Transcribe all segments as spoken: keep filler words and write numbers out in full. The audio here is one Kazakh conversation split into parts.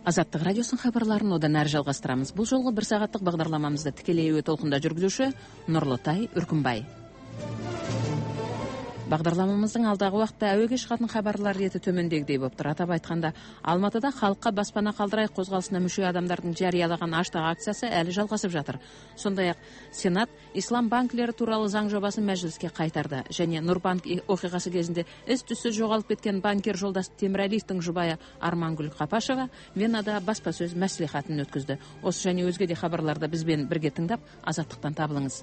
Азаттық радиосын хабарларын одан әрі жалғастырамыз. Бұл жолғы бір сағаттық бағдарламамызды тікелей эфир толқында жүргізуші Нұрлытай Үркімбай. Бағдарламамыздың алдағы уақытта әуеге шығатын хабарлар реті төмендегідей болып тұр. Атап айтқанда, Алматыда халыққа баспана қалдырайық қозғалысына мүше адамдардың жариялаған аштық акциясы әлі жалғасып жатыр. Сондай-ақ Сенат ислам банкілері туралы заң жобасын мәжіліске қайтарды және Нұрбанк оқиғасы кезінде із-түзсіз жоғалып кеткен банкир Жолдас Темірәлиевтің жұбайы Армангүл Қапашева Венада баспасөз мәслихатын өткізді. Осы және өзге де хабарларды бізбен бірге тыңдап, азаттықтан табылыңыз.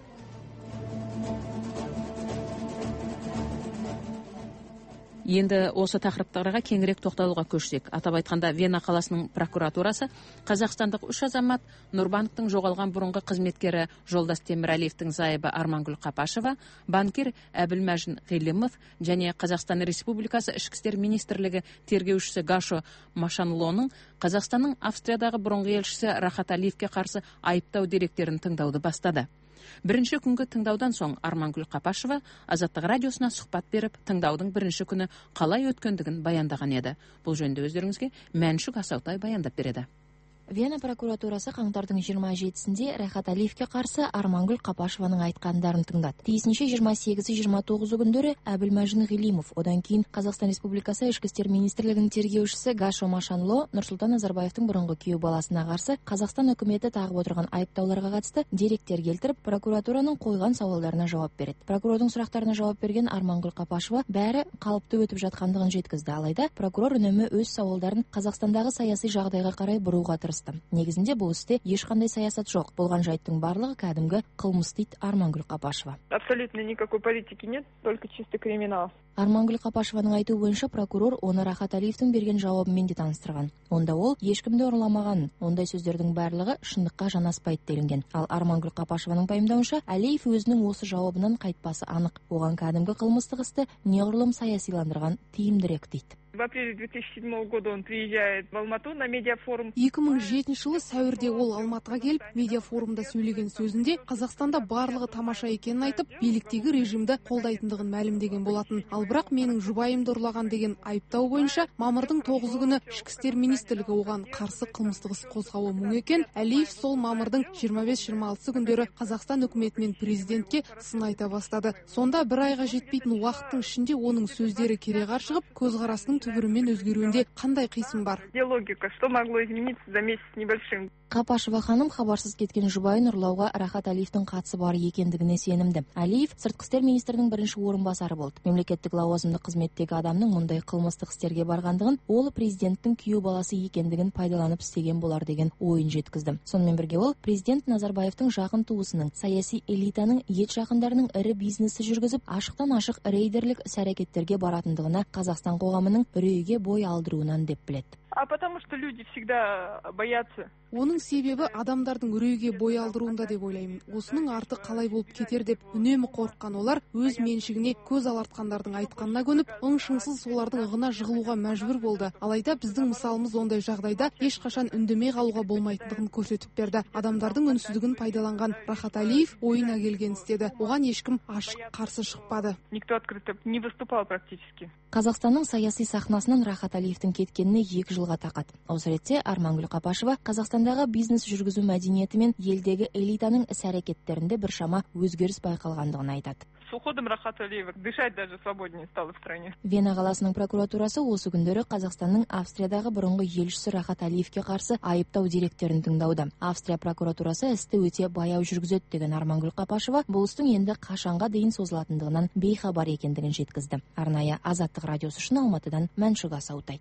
Енді осы тақырыптарға кеңірек тоқталуға көшсек. Атап айтқанда, Вена қаласының прокуратурасы қазақстандық үш азамат Нұрбанктың жоғалған бұрынғы қызметкері Жолдас Темірәлиевтің зайыбы Армангүл Қапашева, банкир Әбілмәжін Ғилимов және Қазақстан Республикасы Ішкі істер министрлігі тергеушісі Гашо Машанлоның Қазақстанның Австриядағы бұрынғы елшісі Рахат Алиевке қарсы айыптау деректерін тыңдауды бастады. Бірінші күнгі тыңдаудан соң Армангүл Қапашева Азаттық радиосына сұхбат беріп, тыңдаудың бірінші күні қалай өткендігін баяндаған еді. Бұл жөнінде өздеріңізге Мәншүк Асаутай баяндап береді. Вена прокуратурасы қаңтардың жиырма жетісінде Рахат Алиевке қарсы Армангүл Қапашеваның айтқандарын тыңдады. Тиісінше жиырма сегізі жиырма тоғызы күндері Әбілмәжін Ғилимов, одан кейін Қазақстан Республикасы Ішкі істер министрлігінің тергеушісі Гашо Машанло Нұрсұлтан Назарбаевтың бұрынғы күйеу баласына қарсы Қазақстан үкіметі тағып отырған айыптауларға қатысты деректер келтіріп, прокуратураның қойған сауалдарына жауап береді. Прокурордың сұрақтарына жауап берген Армангүл Қапашева бәрі қалыпты өтіп жатқандығын жеткізді. Алайда прокурор үнемі өз сауалдарын Қазақстандағы саяси жағдайға қарай бұруға тырысты. Негізінде бұл істе ешқандай саясат жоқ. Болған жайттың барлығы кәдімгі қылмыс дейді Армангүл Қапашева. Абсолютно никакой политики нет, только чисто криминал. Армангүл Қапашеваның айтуы бойынша прокурор оны Рахат Алиевтің берген жауабымен де таныстырған. Онда ол ешкімді ұрламағанын, ондай сөздердің барлығы шындыққа жанаспайды делінген. Ал Армангүл Қапашеваның пайымдауынша, Алиев өзінің осы жауабынан қайтпасы анық. Оған кәдімгі қылмыстық істі неғұрлым саясиландырған тиімдірек дейді. В апреле две тысячи седьмого года он приезжает в Алмату на медиафорум. екі мың жетінші жылы сәуірде ол Алматыға келіп, медиафорумда сөйлеген сөзінде Қазақстанда барлығы тамаша екенін айтып, биліктегі режимді қолдайтындығын мәлімдеген болатын. Ал бірақ менің жұбайымды ұрлаған деген айыптау бойынша мамырдың тоғызы күні Ішкі істер министрлігі оған қарсы қылмыстық іс қозғауы мұң екен. Алиев сол мамырдың жиырма бес жиырма алтысы күндері Қазақстан үкіметі мен президентке сын айта бастады. Сонда бір айға жетпейтін уақыттың ішінде оның сөздері кереғар шығып, көзқарасының түбірімен өзгеруінде қандай қисын бар? Где логика? Что могло измениться за месяц небольшим? Қапашева ханым хабарсыз кеткен жұбайын ұрлауға Рахат Алиевтің қатысы бар екендігіне сенімді. Алиев сыртқы істер министрінің бірінші орынбасары болды. Мемлекеттік лауазымды қызметтегі адамның мұндай қылмыстық істерге барғандығын, ол президенттің күйеу баласы екендігін пайдаланып істеген болар деген ойын жеткізді. Сонымен бірге ол президент Назарбаевтың жақын туысының, саяси элитаның, ет жақындарының ірі бизнесі жүргізіп, ашықтан ашық рейдерлік іс-әрекеттерге баратындығына Қазақстан қоғамының үрейге бой алдыруынан деп біледі. А потому что люди всегда боятся. Оның себебі адамдардың үрейге бой алдыруында деп ойлаймын. Осының арты қалай болып кетер деп үнемі қорыққан олар өз меншігіне көз алартқандардың айтқанына көніп, ың-шыңсыз солардың ығына жығылуға мәжбүр болды. Алайда біздің мысалымыз ондай жағдайда ешқашан үндемей қалуға болмайтындығын көрсетіп берді. Адамдардың үнсіздігін пайдаланған Рахат Алиев ойына келген істеді. Оған ешкім ашық қарсы шықпады. Никто открыто не выступал практически. Қазақстанның саяси сахнасынан Рахат Алиевтің кеткеніне екі жылға тақады. Осы ретте Армангүл Қапашева Қазақстандағы бизнес жүргізу мәдениеті мен елдегі элитаның іс-әрекеттерінде біршама өзгеріс байқалғандығын айтады. С уходом Рахата Алиева дышать даже свободнее стало в стране. Вена қаласының прокуратурасы осы күндері Қазақстанның Австриядағы бұрынғы елшісі Рахат Алиевке қарсы айыптау деректерін тыңдауда. Австрия прокуратурасы істі өте баяу жүргізеді деген Армангүл Қапашева бұл істің енді қашанға дейін созылатындығынан бейхабар екендігін жеткізді. Арнайы Азаттық радиосы үшін Алматыдан Мәншүк Асаутай.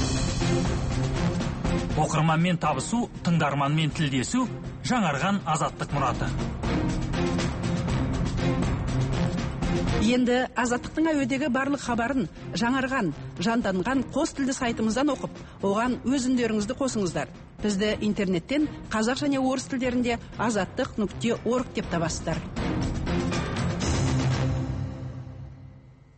Оқырманмен табысу, тыңдарманмен тілдесу, жаңарған азаттық мұраты. Енді Азаттықтың әуедегі барлық хабарын жаңарған, жанданған қос тілді сайтымыздан оқып, оған өз үндеріңізді қосыңыздар. Бізді интернеттен қазақ және орыс тілдерінде азаттық нүкте орг деп табасыздар.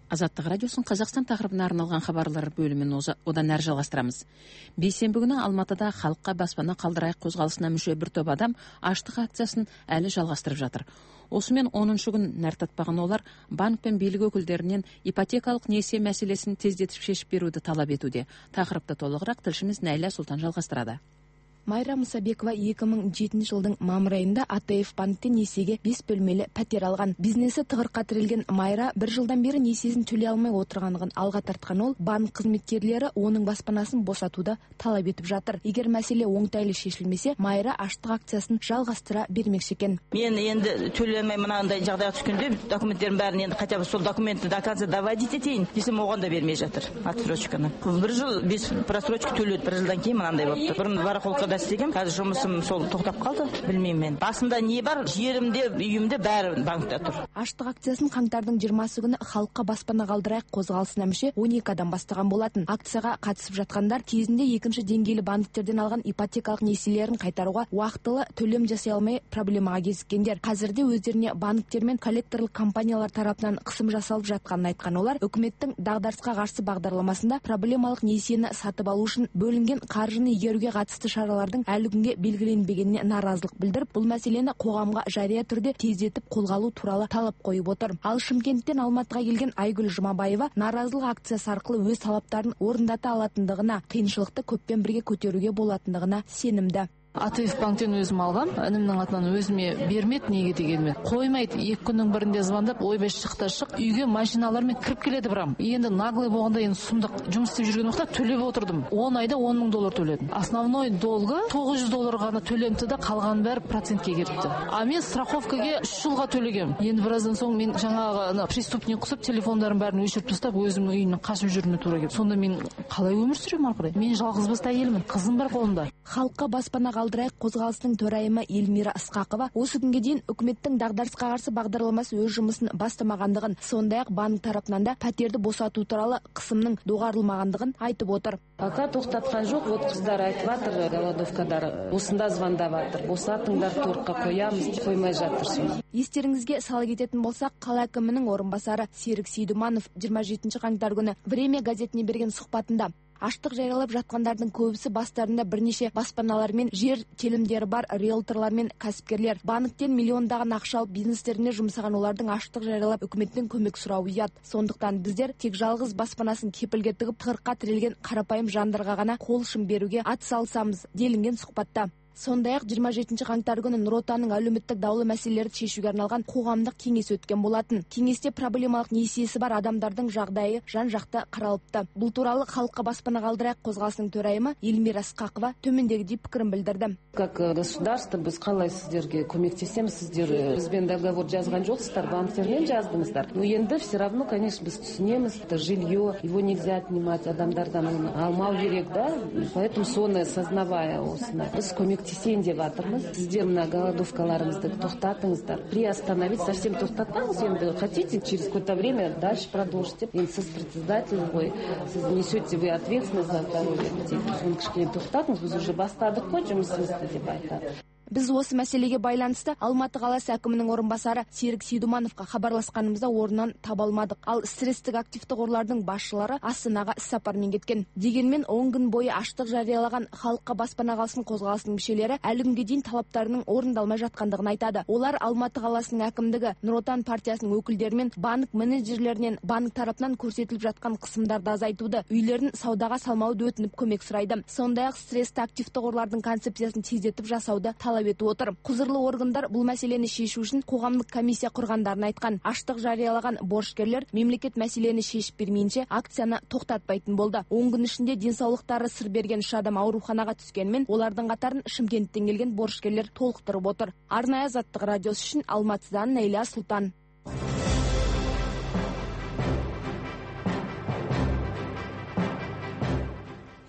Азаттық радиосын Қазақстан тақырыбына арналған хабарлар бөлімін одан әрі жалғастырамыз. Бейсенбі күні Алматыда халыққа баспана қалдырайық қозғалысына мүше бір топ адам аштық акциясын әлі жалғастырып жатыр. Осымен оныншы күн нәр татпаған олар банк пен билік өкілдерінен ипотекалық несие мәселесін тездетіп шешіп беруді талап етуде. Тақырыпты толығырақ тілшіміз Найля Сұлтан жалғастырады. Майра Мұсабекова екі мың жетінші жылдың мамыр айында А Т Ф банктен несиеге бес бөлмелі пәтер алған. Бизнесі тығырыққа тірелген Майра бір жылдан бері несиесін төлей алмай отырғандығын алға тартқан ол, банк қызметкерлері оның баспанасын босатуды талап етіп жатыр. Егер мәселе оңтайлы шешілмесе, Майра аштық акциясын жалғастыра бермекші екен. Мен енді төлей алмай мынандай жағдайға түскенде документтердің бәрін енді хотя бы сол документті до конца доводить етейін десем, оған да бермей жатыр отсрочканы. Бір жыл без просрочка төледі, бір жылдан кейін мынандай болыпты. Бұрын барахолкада істеген, қазір жұмысым сол тоқтап қалды, білмеймін мен. Басында не бар, жерімде, үйімде бәрі банкта тұр. Аштық акциясын қаңтардың жиырмасы күні халыққа баспана қалдырайық қозғалысына мүше он екі адам бастаған болатын. Акцияға қатысып жатқандар кезінде екінші деңгейлі банктерден алған ипотекалық несиелерін қайтаруға уақытылы төлем жасай алмай проблемаға кезіккендер. Қазірде өздеріне банктер мен коллекторлық компаниялар тарапынан қысым жасалып жатқанын айтқан олар, үкіметтің дағдарысқа қарсы бағдарламасында проблемалық несиені сатып алу үшін бөлінген қаржыны игеруге қатысты шаралардың әлі күнге белгіленбегеніне наразылық білдіріп, бұл мәселені қоғамға жария түрде тездетіп қолға алу туралы талап қойып отыр. Ал Шымкенттен Алматыға келген Айгүл Жұмабаева наразылық акциясы арқылы өз талаптарын орындата алатындығына, қиыншылықты көппен бірге көтеруге болатындығына сенімді. А Т Ф банктен өзім алған, інімнің атынан өзіме бермеді, неге дегенмен. Қоймайды, екі күннің бірінде звондап, ойбай шықта шық, үйге машиналармен кіріп келеді бірам. Енді наглый болғанда енді сұмдық жұмыс істеп жүрген уақытта төлеп отырдым. он айда он мың доллар төледім. Основной долгы тоғыз жүз доллар ғана төлемді де, қалған бәрі процентке кетті. А мен страховкаға үш жылға төлегем. Енді біраздан соң мен жаңағы преступник құсып, телефондарын бәрін өшіріп тастап, өзімнің үйімнен қашып жүруіме тура келді. Сонда мен қалай өмір сүремін арқылы? Мен жалғызбасты әйелмін, қызым бар қолымда. Халыққа баспана қалдырайық қозғалысының төрайымы Эльмира Ысқақова осы күнге дейін үкіметтің дағдарысқа қарсы бағдарламасы өз жұмысын бастамағандығын, сондай-ақ банк тарапынан да пәтерді босату туралы қысымның доғарылмағандығын айтып отыр. Пока тоқтатқан жоқ, вот қыздар айтып жатыр, голодовкадар осында звондап жатыр. Босатыңдар, торыққа қоямыз, қоймай жатыр. Естеріңізге сала кететін болсақ, қала әкімінің орынбасары Серік Сейдуманов жиырма жетінші қаңтар күні Время газетіне берген сұхбатында аштық жайралып жатқандардың көбісі бастарында бірнеше баспаналар мен жер телімдері бар риэлторлар мен кәсіпкерлер. Банктен миллиондаған ақша алып бизнестеріне жұмсаған олардың аштық жайралап үкіметтен көмек сұрауы ұят. Сондықтан біздер тек жалғыз баспанасын кепілге тігіп тығырыққа тірелген қарапайым жандарға ғана қол ұшын беруге атсалысамыз делінген сұхбатта. Сондай-ақ жиырма жетінші қаңтар күні Нұр Отанның әлеуметтік даулы мәселелерді шешуге арналған қоғамдық кеңес өткен болатын. Кеңесте проблемалық несиесі бар адамдардың жағдайы жан-жақты қаралыпты. Бұл туралы халыққа баспана қалдырайық қозғалысының төрайымы Эльмира Ысқақова төмендегідей пікірін білдірді. Как государство біз қалай сіздерге көмектесеміз, сіздер бізбен договор жазған жоқсыздар, банктермен жаздыңыздар. Но енді все равно, конечно, біз түсінеміз, это жилье, его нельзя отнимать, адамдардан алмау керек, да? Поэтому соны сознавая осыны, біз көмектесейін деп жатырмыз. Сіздер мына голодовкаларыңызды тоқтатыңыздар. Приостановить, совсем тоқтатпаңыз, енді хотите через какое-то время дальше продолжите. Енді сіз председатель ғой, сіз несете вы ответственность за здоровье людей. Соны кішкене тоқтатыңыз, біз уже бастадық қой жұмысымызды деп айтады. Біз осы мәселеге байланысты Алматы қаласы әкімінің орынбасары Серік Сейдумановқа хабарласқанымызда орнынан таба алмадық. Ал стресстік активті қорлардың басшылары Астанаға іссапармен кеткен. Дегенмен он күн бойы аштық жариялаған халыққа баспана қалсын қозғалысының мүшелері әлі күнге дейін талаптарының орындалмай жатқандығын айтады. Олар Алматы қаласының әкімдігі, Нұр Отан партиясының өкілдерімен банк менеджерлерінен банк тарапынан көрсетіліп жатқан қысымдарды азайтуды, үйлерін саудаға салмауды өтініп көмек сұрайды. Сондай-ақ стрессті активті қорлардың концепциясын тездетіп жасауды талап етіп отыр. Құзырлы органдар бұл мәселені шешу үшін қоғамдық комиссия құрғандарын айтқан. Аштық жариялаған борышкерлер мемлекет мәселені шешіп бермейінше акцияны тоқтатпайтын болды. он күн ішінде денсаулықтары сыр берген үш адам ауруханаға түскенмен, олардың қатарын Шымкенттен келген борышкерлер толықтырып отыр. Арнайы Азаттық радиосы үшін Алматыдан Найля Сұлтан.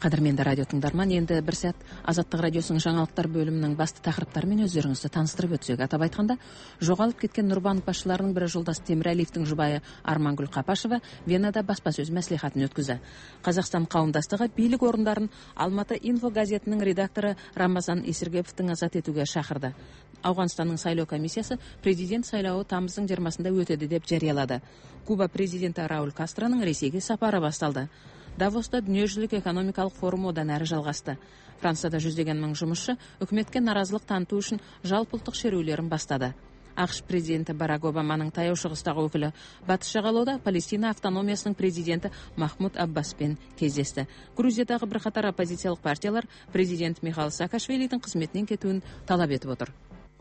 Қадірменді радио тыңдарман, енді бір сәт Азаттық радиосының жаңалықтар бөлімінің басты тақырыптарымен өздеріңізді таныстырып өтсек. Атап айтқанда, жоғалып кеткен Нұрбанк басшыларының бірі Жолдас Темірәлиевтің жұбайы Армангүл Қапашева Венада баспасөз мәслихатын өткізді. Қазақстан қауымдастығы билік орындарын Алматы инфо газетінің редакторы Рамазан Есіргеповтің азат етуге шақырды. Ауғанстанның сайлау комиссиясы президент сайлауы тамыздың жиырмасында өтеді деп жариялады. Куба президенті Рауль Кастроның Ресейге сапары басталды. Давоста дүниежүзілік экономикалық форум одан әрі жалғасты. Францияда жүздеген мың жұмысшы үкіметке наразылық таныту үшін жалпыұлттық шерулерін бастады. ақш президенті Барак Обаманың таяу шығыстағы өкілі батыс жағалауда Палестина автономиясының президенті Махмуд Аббаспен кездесті. Грузиядағы бірқатар оппозициялық партиялар президент Михаил Саакашвилидің қызметінен кетуін талап етіп отыр.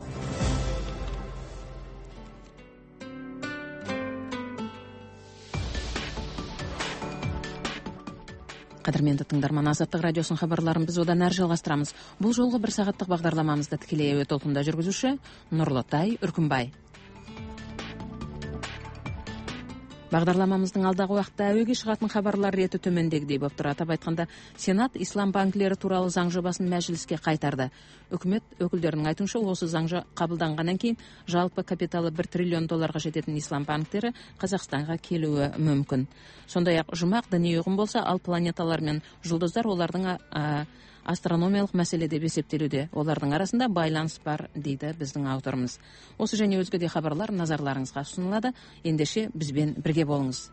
Қадірменді тыңдарман, Азаттық радиосының хабарларын біз одан әрі жалғастырамыз. Бұл жолғы бір сағаттық бағдарламамызды тікелей әуе толқынында жүргізуші Нұрлытай Үркімбай. Бағдарламамыздың алдағы уақытта әуеге шығатын хабарлар реті төмендегідей болып тұр. Атап айтқанда, Сенат ислам банкілері туралы заң жобасын мәжіліске қайтарды. Үкімет өкілдерінің айтуынша, осы заң қабылданғаннан кейін жалпы капиталы бір триллион долларға жететін ислам банктері Қазақстанға келуі мүмкін. Сондай-ақ жұмақ діни ұғым болса, ал планеталар мен жұлдыздар олардың а, астрономиялық мәселе деп есептелуде. Олардың арасында байланыс бар, дейді біздің авторымыз. Осы және өзге де хабарлар назарларыңызға ұсынылады. Ендеше бізбен бірге болыңыз.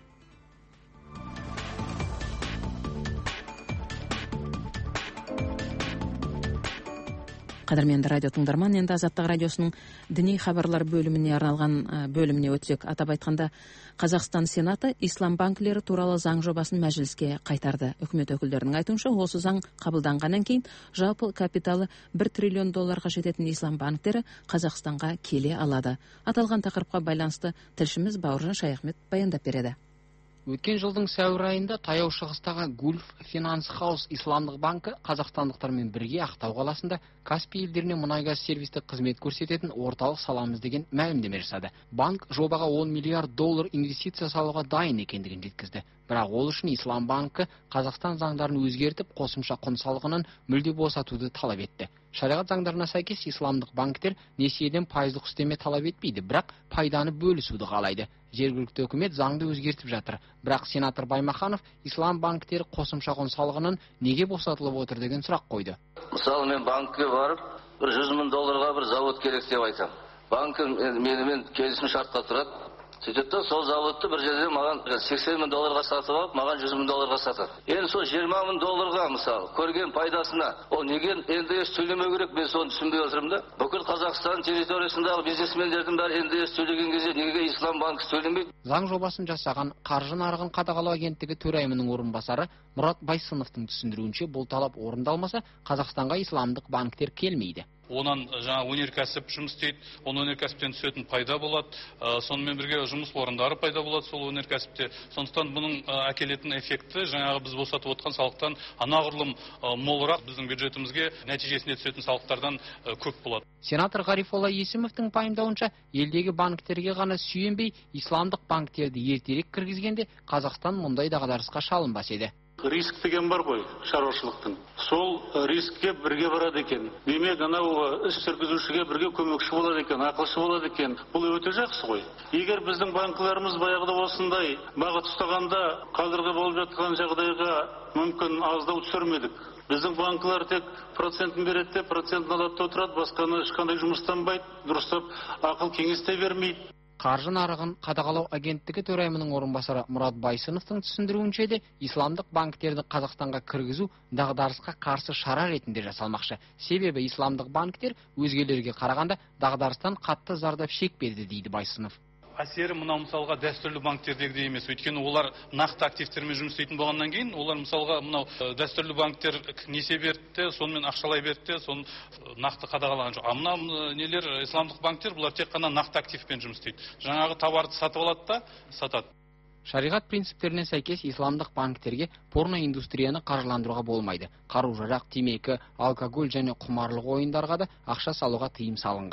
Қадірменді радио тыңдарман, енді Азаттық радиосының діни хабарлар бөліміне арналған бөліміне өтсек. Атап айтқанда, Қазақстан Сенаты ислам банкілері туралы заң жобасын мәжіліске қайтарды. Үкімет өкілдерінің айтуынша, осы заң қабылданғаннан кейін жалпы капиталы бір триллион долларға жететін ислам банктері Қазақстанға келе алады. Аталған тақырыпқа байланысты тілшіміз Бауыржан Шаяхмет баяндап береді. Өткен жылдың сәуір айында таяу шығыстағы Гульф Финанс Хаус исламдық банкі қазақстандықтармен бірге Ақтау қаласында Каспий елдеріне мұнай-газ сервистік қызмет көрсететін орталық саламыз деген мәлімдеме жасады. Банк жобаға он миллиард доллар инвестиция салуға дайын екендігін жеткізді. Бірақ ол үшін Ислам банкі Қазақстан заңдарын өзгертіп, қосымша құн салығынан мүлде босатуды талап етті. Шариғат заңдарына сәйкес исламдық банктер несиеден пайыздық үстеме талап етпейді, бірақ пайданы бөлісуді қалайды. Жергілікті үкімет заңды өзгертіп жатыр. Бірақ сенатор Баймаханов ислам банктері қосымша құн салығынан неге босатылып отыр деген сұрақ қойды. Мысалы, мен банкке барып, бір жүз мың долларға бір завод керек деп айтам. Банк менімен келісім шартқа тұрады. Сөйтіп, сол заводты бір жерде маған сексен мың долларға сатып алып, маған жүз мың долларға сатады. Енді сол жиырма мың долларға, мысалы, көрген пайдасына, ол неге эн дэ эс төлемеу керек, мен соны түсінбей отырмын да. Бүкіл Қазақстан территориясындағы бизнесмендердің бәрі эн дэ эс төлеген кезде неге ислам банкі төлемейді? Заң жобасын жасаған қаржы нарығын қадағалау агенттігі төрайымының орынбасары Мұрат Байсыновтың түсіндіруінше, бұл талап орындалмаса, Қазақстанға исламдық банктер келмейді. Онан жаңа өнеркәсіп жұмыс істейді, оны өнеркәсіптен түсетін пайда болады, сонымен бірге жұмыс орындары пайда болады сол өнеркәсіпте. Сондықтан бұның әкелетін эффекті жаңағы біз босатып отқан салықтан анағұрлым молырақ біздің бюджетімізге нәтижесінде түсетін салықтардан көп болады. Сенатор Ғарифолла Есімовтің пайымдауынша, елдегі банктерге ғана сүйенбей, исламдық банктерді ертерек кіргізгенде Қазақстан мұндай дағдарысқа шалынбас еді. Риск деген бар ғой, шаруашылықтың. Сол рискке бірге барады екен. Демек, анау іс жүргізушіге бірге көмекші болады екен, ақылшы болады екен. Бұл өте жақсы ғой. Егер біздің банкілеріміз баяғыда осындай бағыт ұстағанда, қазіргі болып жатқан жағдайға мүмкін аздау түсірмедік. Біздің банкілер тек процентін береді, процентін алады да отырады, басқаны ешқандай жұмыстанбайды, дұрыстап ақыл кеңес те бермейді. Қаржы нарығын қадағалау агенттігі төрайымының орынбасары Мұрат Байсыновтың түсіндіруінше де, исламдық банктерді Қазақстанға кіргізу дағдарысқа қарсы шара ретінде жасалмақшы. Себебі исламдық банктер өзгелерге қарағанда дағдарыстан қатты зардап шекпеді, дейді Байсынов. Әсері мына мысалға дәстүрлі банктердегідей емес. Өйткені олар нақты активтермен жұмыс істейтін болғаннан кейін, олар мысалға мынау дәстүрлі банктер несие берді, сонымен ақшалай берді, соны нақты қадағалаған жоқ. А мына нелер исламдық банктер, бұлар тек қана нақты активпен жұмыс істейді. Жаңағы товарды сатып алады да, сатады. Шариғат принциптеріне сәйкес исламдық банктерге порно индустрияны қаржыландыруға болмайды. Қару-жарақ, темекі, алкоголь және құмарлық ойындарға да ақша салуға тыйым салынған.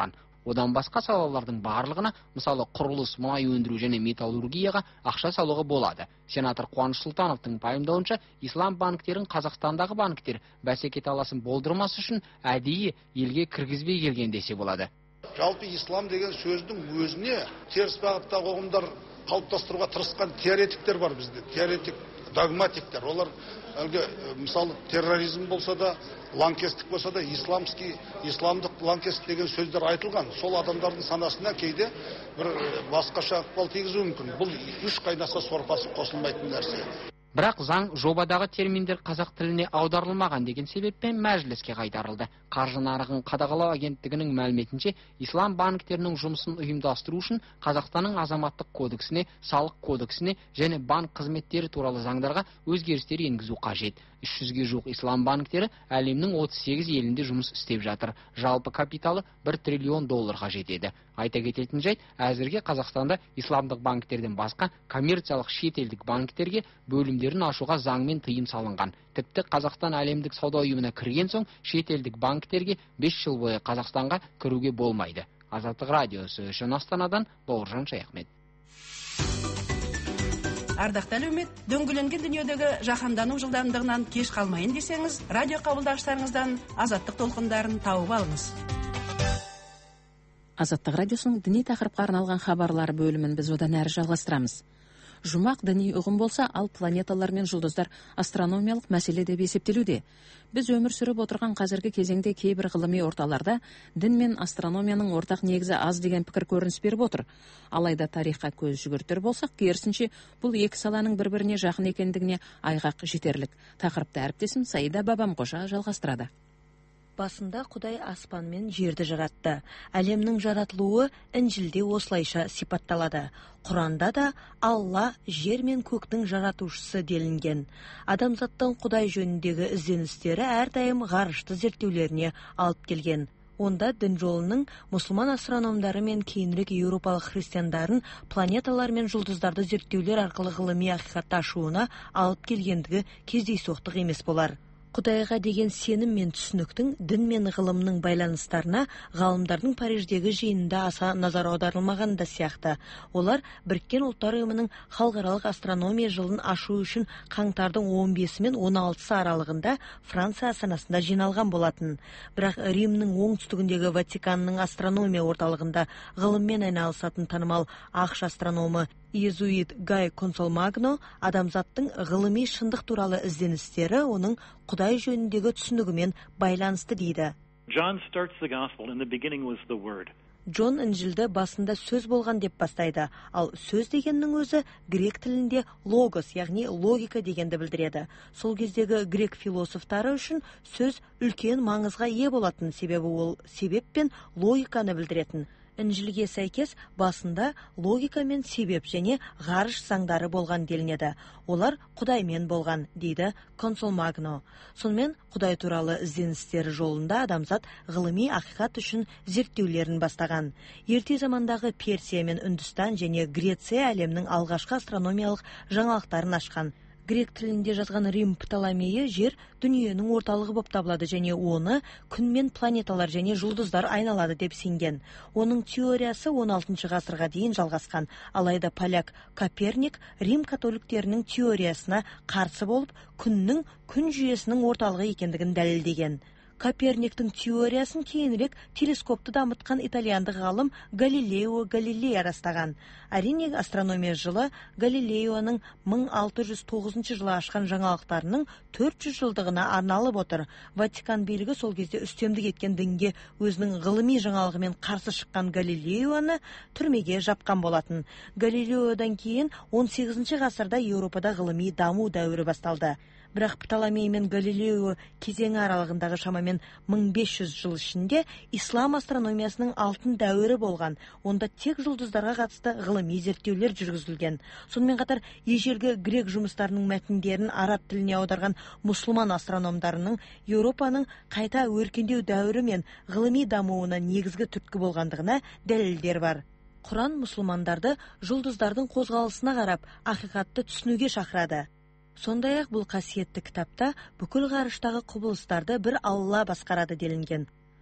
Одан басқа салалардың барлығына, мысалы құрылыс, мұнай өндіру және металлургияға ақша салуға болады. Сенатор Қуаныш Сұлтановтың пайымдауынша, ислам банктерін Қазақстандағы банктер бәсеке таласын болдырмас үшін әдейі елге кіргізбей келген десе болады. Жалпы ислам деген сөздің өзіне теріс бағыттағы ұғымдар қалыптастыруға тырысқан теоретиктер бар бізде. Теоретик, догматиктер. Олар әлгі мысалы терроризм болса да, лаңкестік болса да, исламский, исламдық лаңкестік деген сөздер айтылған. Сол адамдардың санасына кейде бір басқаша ықпал тигізуі мүмкін. Бұл үш қайнаса сорпасы қосылмайтын нәрсе. Бірақ заң жобадағы терминдер қазақ тіліне аударылмаған деген себеппен мәжіліске қайтарылды. Қаржы нарығын қадағалау агенттігінің мәліметінше, ислам банктерінің жұмысын ұйымдастыру үшін Қазақстанның азаматтық кодексіне, салық кодексіне және банк қызметтері туралы заңдарға өзгерістер енгізу қажет. үш жүзге жуық ислам банктері әлемнің отыз сегіз елінде жұмыс істеп жатыр. Жалпы капиталы бір триллион долларға жетеді. Айта кететін жайт, әзірге Қазақстанда исламдық банктерден басқа коммерциялық шетелдік банктерге бөлімдерін ашуға заңмен тыйым салынған. Тіпті Қазақстан әлемдік сауда ұйымына кірген соң шетелдік банктерге бес жыл бойы Қазақстанға кіруге болмайды. Азаттық радиосы үшін Астанадан Бауыржан Шаяхмет. Ардақты әлеумет, дөңгеленген дүниедегі жаһандану жылдамдығынан кеш қалмайын десеңіз, радио қабылдағыштарыңыздан азаттық толқындарын тауып алыңыз. Азаттық радиосының діни тақырыпқа арналған хабарлар бөлімін біз одан әрі жалғастырамыз. Жұмақ діни ұғым болса, ал планеталар мен жұлдыздар астрономиялық мәселе деп есептелуде. Біз өмір сүріп отырған қазіргі кезеңде кейбір ғылыми орталарда дін мен астрономияның ортақ негізі аз деген пікір көрініс беріп отыр. Алайда тарихқа көз жүгіртер болсақ, керісінше бұл екі саланың бір-біріне жақын екендігіне айғақ жетерлік. Тақырыпты әріптесім Саида Бабамқожа жалғастырады. Басында Құдай аспан мен жерді жаратты. Әлемнің жаратылуы Інжілде осылайша сипатталады. Құранда да Алла жер мен көктің жаратушысы делінген. Адамзаттың Құдай жөніндегі ізденістері әрдайым ғарышты зерттеулеріне алып келген. Онда дін жолының мұсылман астрономдары мен кейінірек еуропалық христиандарын планеталар мен жұлдыздарды зерттеулер арқылы ғылыми ақиқатты ашуына алып келгендігі кездейсоқтық емес болар. Құдайға деген сенім мен түсініктің дін мен ғылымның байланыстарына ғалымдардың Париждегі жиынында аса назар аударылмаған да сияқты. Олар Біріккен Ұлттар ұйымының халықаралық астрономия жылын ашу үшін қаңтардың он бесі мен он алтысы аралығында Франция астанасында жиналған болатын. Бірақ Римнің оңтүстігіндегі Ватиканның астрономия орталығында ғылыммен айналысатын танымал ақш астрономы иезуит Гай Консолмагно адамзаттың ғылыми шындық туралы ізденістері оның Құдай жөніндегі түсінігімен байланысты дейді. Джон Інжілді басында сөз болған деп бастайды, ал сөз дегеннің өзі грек тілінде логос, яғни логика дегенді білдіреді. Сол кездегі грек философтары үшін сөз үлкен маңызға ие болатын, себебі ол себеп пен логиканы білдіретін. Інжілге сәйкес басында логика мен себеп және ғарыш заңдары болған делінеді. Олар Құдаймен болған, дейді Консолмагно. Сонымен Құдай туралы ізденістері жолында адамзат ғылыми ақиқат үшін зерттеулерін бастаған. Ерте замандағы Персия мен Үндістан және Греция әлемнің алғашқы астрономиялық жаңалықтарын ашқан. Грек тілінде жазған Рим Птоломейі жер дүниенің орталығы болып табылады және оны күн мен планеталар және жұлдыздар айналады деп сенген. Оның теориясы он алтыншы ғасырға дейін жалғасқан. Алайда поляк Коперник Рим католиктерінің теориясына қарсы болып, күннің күн жүйесінің орталығы екендігін дәлелдеген. Коперниктің теориясын кейінірек телескопты дамытқан итальяндық ғалым Галилео Галилей растаған. Әрине, астрономия жылы Галилеоның мың алты жүз тоғызыншы жылы ашқан жаңалықтарының төрт жүз жылдығына арналып отыр. Ватикан билігі сол кезде үстемдік еткен дінге өзінің ғылыми жаңалығымен қарсы шыққан Галилеоны түрмеге жапқан болатын. Галилеодан кейін он сегізінші ғасырда Еуропада ғылыми даму дәуірі басталды. Бірақ Птоломей мен Галилео кезеңі аралығындағы шамамен мың бес жүз жыл ішінде ислам астрономиясының алтын дәуірі болған. Онда тек жұлдыздарға қатысты ғылыми зерттеулер жүргізілген. Сонымен қатар ежелгі грек жұмыстарының мәтіндерін араб тіліне аударған мұсылман астрономдарының Еуропаның қайта өркендеу дәуірі мен ғылыми дамуына негізгі түрткі болғандығына дәлелдер бар. Құран мұсылмандарды жұлдыздардың қозғалысына қарап ақиқатты түсінуге шақырады. Сондай-ақ бұл қасиетті кітапта бүкіл ғарыштағы құбылыстарды бір Алла басқарады делінген.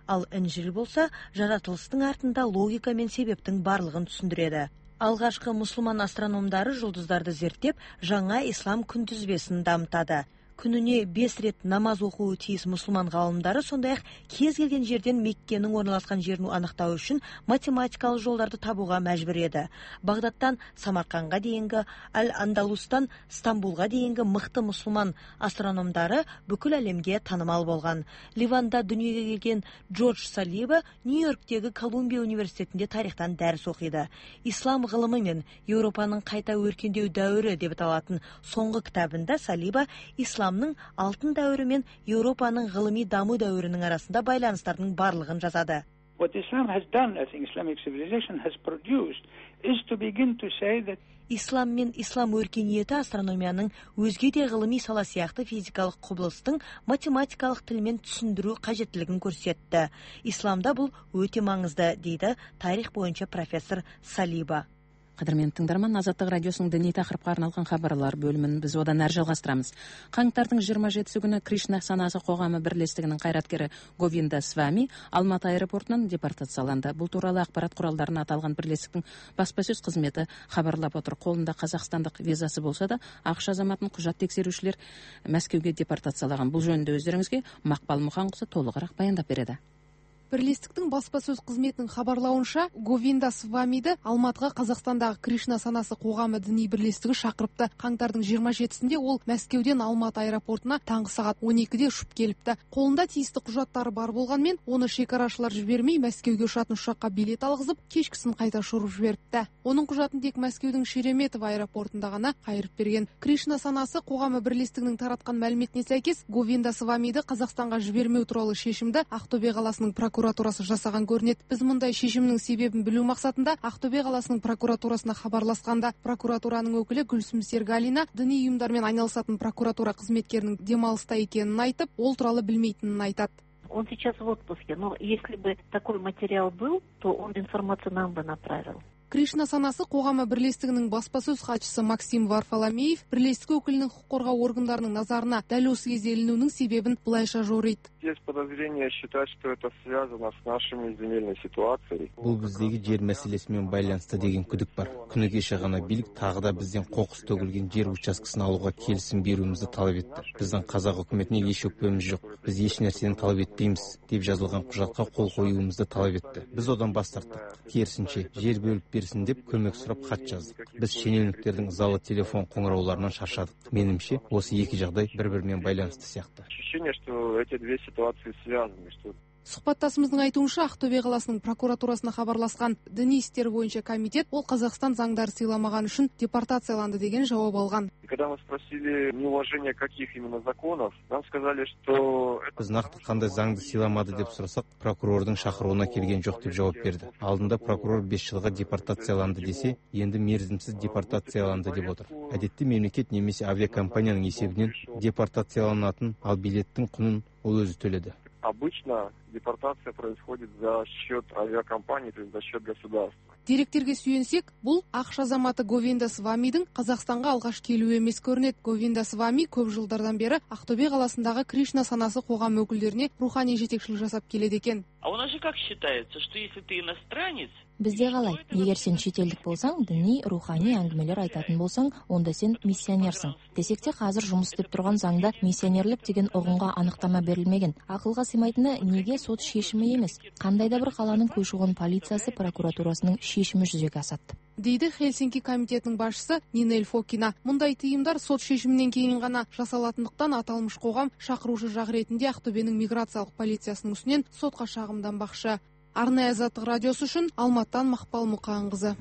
Ал Інжіл болса, жаратылыстың артында логика мен себептің барлығын түсіндіреді. Алғашқы мұсылман астрономдары жұлдыздарды зерттеп, жаңа ислам күнтізбесін дамытады. Күніне бес рет намаз оқуы тиіс мұсылман ғалымдары сондай-ақ кез келген жерден Меккенің орналасқан жерін анықтау үшін математикалық жолдарды табуға мәжбүр еді. Бағдаттан Самарқанға дейінгі, Аль-Андалустан Стамбулға дейінгі мықты мұсылман астрономдары бүкіл әлемге танымал болған. Ливанда дүниеге келген Джордж Салиба Нью-Йорктегі Колумбия университетінде тарихтан дәріс оқиды. Ислам ғылымы мен Еуропаның қайта өркендеу дәуірі деп аталатын соңғы кітабында Салиба ислам алтын дәуірі мен Еуропаның ғылыми даму дәуірінің арасында байланыстардың барлығын жазады. What Islam has done, as Islamic civilization has produced, is to begin to say that Ислам мен ислам өркениеті астрономияның өзге де ғылыми сала сияқты физикалық құбылыстың математикалық тілмен түсіндіру қажеттілігін көрсетті. Исламда бұл өте маңызды, дейді тарих бойынша профессор Салиба. Қадірменді тыңдарман, Азаттық радиосының діни тақырыпқа арналған хабарлар бөлімін біз одан әрі жалғастырамыз. Қаңтардың жиырма жетісі күні Кришна санасы қоғамы бірлестігінің қайраткері Говинда Свами Алматы аэропортынан депортацияланды. Бұл туралы ақпарат құралдарына аталған бірлестіктің баспасөз қызметі хабарлап отыр. Қолында қазақстандық визасы болса да, ақш азаматын құжат тексерушілер Мәскеуге депортациялаған. Бұл жөнінде өздеріңізге Мақпал Мұханқызы толығырақ баяндап береді. Бірлестіктің баспасөз қызметінің хабарлауынша, Говинда Свамиді Алматыға Қазақстандағы Кришна санасы қоғамы діни бірлестігі шақырыпты. Қаңтардың жиырма жетісінде ол Мәскеуден Алматы аэропортына таңғы сағат он екіде ұшып келіпті. Қолында тиісті құжаттары бар болғанмен, оны шекарашылар жібермей Мәскеуге ұшатын ұшаққа билет алғызып, кешкісін қайта ұшырып жіберіпті. Оның құжатын тек Мәскеудің Шереметьево аэропортында ғана қайырып берген. Кришна санасы қоғамы бірлестігінің таратқан мәліметіне сәйкес, Говинда Свамиді Қазақстанға жібермеу туралы шешімді Ақтөбе қаласының прокуратурасы жасаған көрінеді. Біз мұндай шешімнің себебін білу мақсатында Ақтөбе қаласының прокуратурасына хабарласқанда, прокуратураның өкілі Гүлсім Сергалина діни ұйымдармен айналысатын прокуратура қызметкерінің демалыста екенін айтып, ол туралы білмейтінін айтады. Он сейчас в отпуске, но если бы такой материал был, то он информацию нам бы направил. Кришна санасы қоғамы бірлестігінің баспасөз хатшысы Максим Варфоломеев бірлестік өкілінің құқық қорғау органдарының назарына дәл осы кезде ілінуінің себебін былайша жориды. Есть подозрение считать, что это связано с нашими земельной ситуацией. Бұл біздегі жер мәселесімен байланысты деген күдік бар. Күні кеше ғана билік тағы да бізден қоқыс төгілген жер учаскесін алуға келісім беруімізді талап етті. Біздің қазақ үкіметіне еш өкпеміз жоқ. Біз еш нәрсені талап етпейміз деп жазылған құжатқа қол қоюымызды талап етті. Біз одан бас тарттық. Керісінше, жер бөліп берсін деп көмек сұрап хат жаздық. Біз шенеуніктердің ызалы телефон қоңырауларынан шаршадық. Менімше, осы екі жағдай бір-бірімен байланысты сияқты. Ощущение, что эти две ситуации связаны, что Сұхбаттасымыздың айтуынша, Ақтөбе қаласының прокуратурасына хабарласқан діни істер бойынша комитет ол Қазақстан заңдары сыйламаған үшін депортацияланды деген жауап алған. Когда мы спросили неуважение каких именно законов, нам сказали, что Біз нақты қандай заңды сыйламады деп сұрасақ, прокурордың шақыруына келген жоқ деп жауап берді. Алдында прокурор бес жылға депортацияланды десе, енді мерзімсіз депортацияланды деп отыр. Әдетте мемлекет немесе авиакомпанияның есебінен депортацияланатын, ал билеттің құнын ол өзі төледі. Обычно депортация происходит за счет авиакомпании, то есть за счет государства. Деректерге сүйенсек, бұл ақш азаматы Говинда Свамидің Қазақстанға алғаш келуі емес көрінеді. Говинда Свами көп жылдардан бері Ақтөбе қаласындағы Кришна санасы қоғам өкілдеріне рухани жетекшілік жасап келеді екен. А у нас же как считается, что если ты иностранец, Бізде қалай, егер сен шетелдік болсаң, діни, рухани әңгімелер айтатын болсаң, онда сен миссионерсің. Десек те қазір жұмыс істеп тұрған заңда миссионерлік деген ұғымға анықтама берілмеген. Ақылға сыймайтыны неге сот шешімі емес, қандай да бір қаланың көші-қон полициясы прокуратурасының шешімі жүзеге асады. Дейді Хельсинки комитетінің басшысы Нинель Фокина. Мұндай тыйымдар сот шешімінен кейін ғана жасалатындықтан аталмыш қоғам шақырушы жақ ретінде Ақтөбенің миграциялық полициясының үстінен сотқа шағымданбақшы. Арнайы Азаттық радиосы үшін Алматыдан Мақпал Мұқанқызы.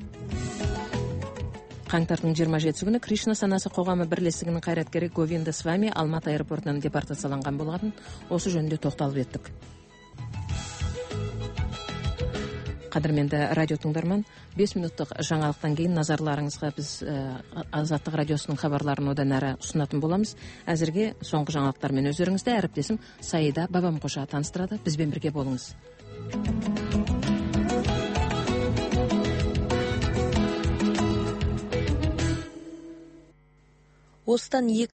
Қаңтардың жиырма жетісі күні Кришна санасы қоғамы бірлестігінің қайраткері Говинда Свами Алматы аэропортынан депортацияланған болған. Осы жөнінде тоқталып еттік. Қадірменді радио тыңдарман, бес минуттық жаңалықтан кейін назарларыңызға біз Азаттық радиосының хабарларын одан әрі ұсынатын боламыз. Әзірге соңғы жаңалықтармен өздеріңізді әріптесім Саида Бабамқожа таныстырады. Бізбен бірге болыңыз. Осыдан екі